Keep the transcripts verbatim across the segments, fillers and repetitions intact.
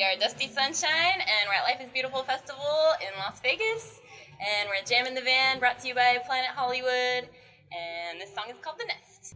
are Dusty Sunshine, and we're at Life is Beautiful Festival in Las Vegas. And we're at Jam in the Van, brought to you by Planet Hollywood. And this song is called The Nest.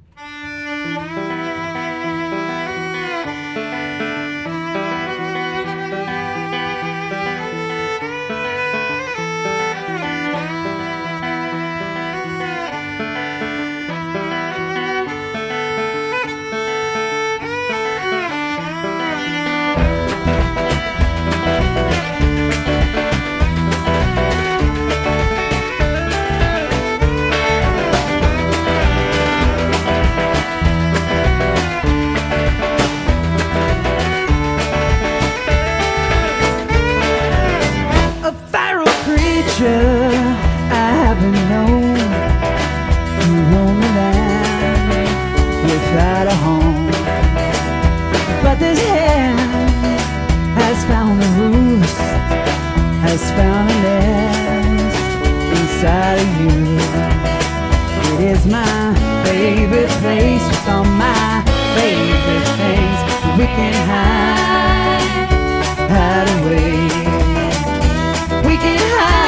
I have been known to roam the land without a home, but this hand has found a roost, has found a nest inside of you. It is my favorite place with all my favorite things. We can hide, hide away. We can hide.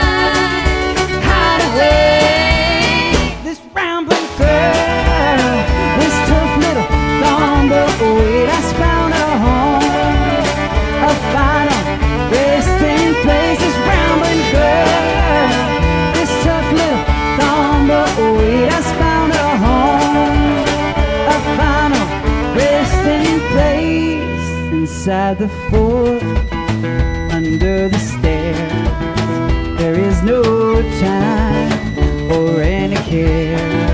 This rambling girl, this tough little tumbleweed has found a home, a final resting place. This rambling girl, this tough little tumbleweed has found a home, a final resting place inside the fort, under the stairs. There is no time or any care.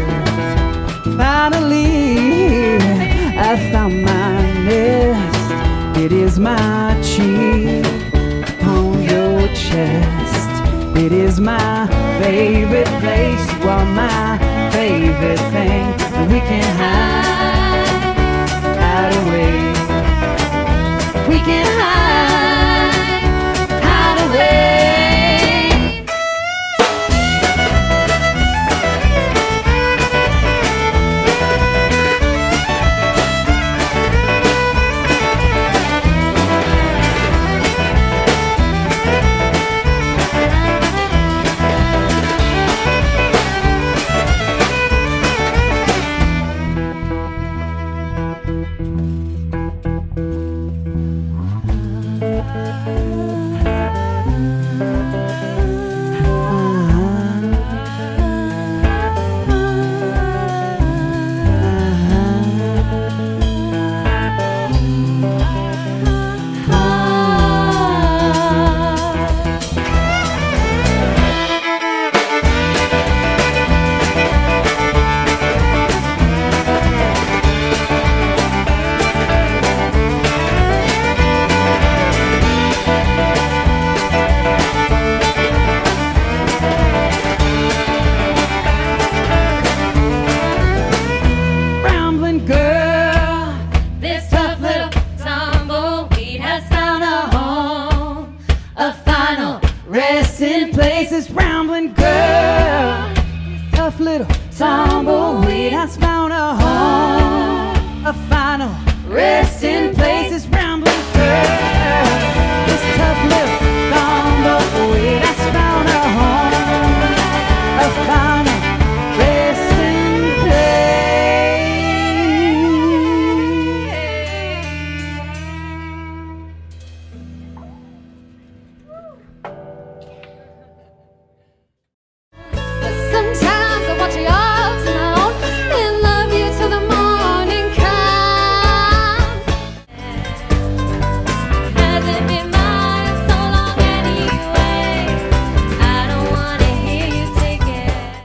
Finally, I found my nest. It is my cheek upon your chest. It is my favorite place. You are my favorite thing. We can hide.